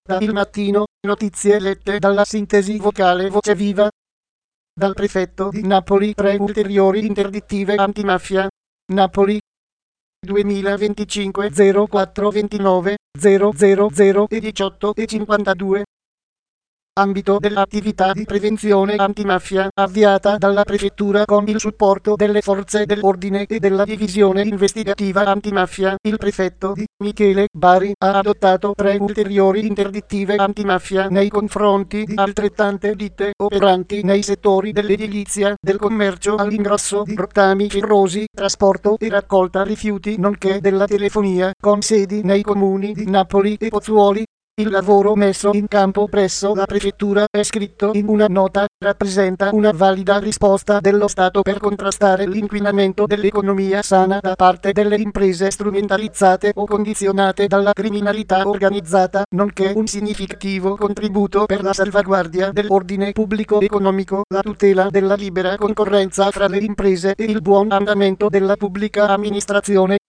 Da Il Mattino, notizie lette dalla sintesi vocale Voce Viva. Dal prefetto di Napoli 3 ulteriori interdittive antimafia. Napoli 2025 04 29 000 e 18 e 52. Ambito dell'attività di prevenzione antimafia avviata dalla Prefettura con il supporto delle forze dell'ordine e della divisione investigativa antimafia. Il prefetto di Michele Bari ha adottato 3 ulteriori interdittive antimafia nei confronti di altrettante ditte operanti nei settori dell'edilizia, del commercio all'ingrosso di rottami ferrosi, trasporto e raccolta rifiuti, nonché della telefonia, con sedi nei comuni di Napoli e Pozzuoli. Il lavoro messo in campo presso la Prefettura, è scritto in una nota, rappresenta una valida risposta dello Stato per contrastare l'inquinamento dell'economia sana da parte delle imprese strumentalizzate o condizionate dalla criminalità organizzata, nonché un significativo contributo per la salvaguardia dell'ordine pubblico economico, la tutela della libera concorrenza fra le imprese e il buon andamento della pubblica amministrazione.